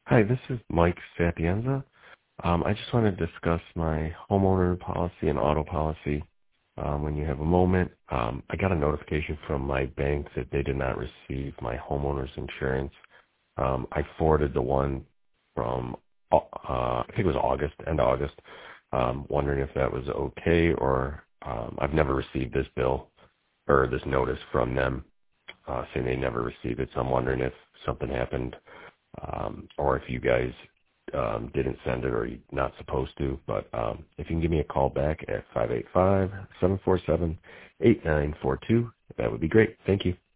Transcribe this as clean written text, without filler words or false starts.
Hi, this is Mike Sapienza. I just want to discuss my homeowner policy and auto policy when you have a moment. I got a notification from my bank that they did not receive my homeowner's insurance. I forwarded the one from, I think it was August, end of August, wondering if that was okay, or I've never received this bill or this notice from them saying they never received it. So I'm wondering if something happened or if you guys didn't send it or you're not supposed to. But if you can give me a call back at 585-747-8942, that would be great. Thank you.